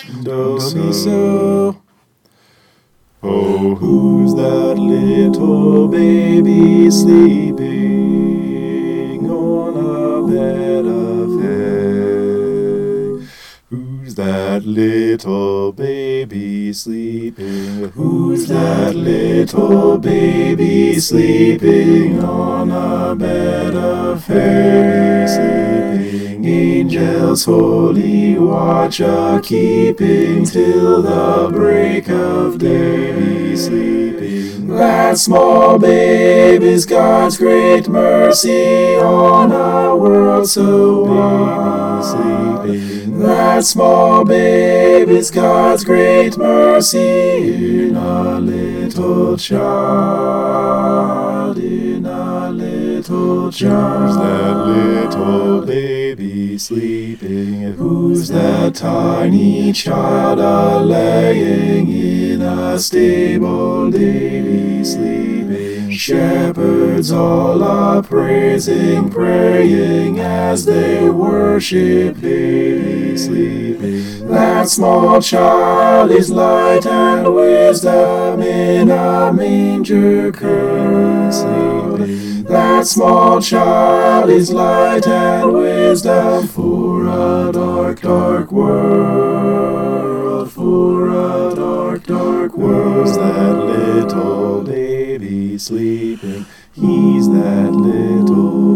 Do me so. Oh, who's that little baby sleeping on a bed of hay? Who's that little baby sleeping? Who's that little baby sleeping on a bed of hay? Sleeping, angels holy watch a-keeping till the break of day. Sleeping, that small babe is God's great mercy on a world so wide. Sleeping, that small babe is God's great mercy in a little child, in a little child. Who's that little baby sleeping? Who's that tiny child a-laying in a stable, baby sleeping? Shepherds all a-praising, praying as they worship, baby sleeping. That small child is light and wisdom in a manger curled. That small child is light and wisdom for a dark, dark world, for a dark, dark world. Who's that little baby sleeping? He's that little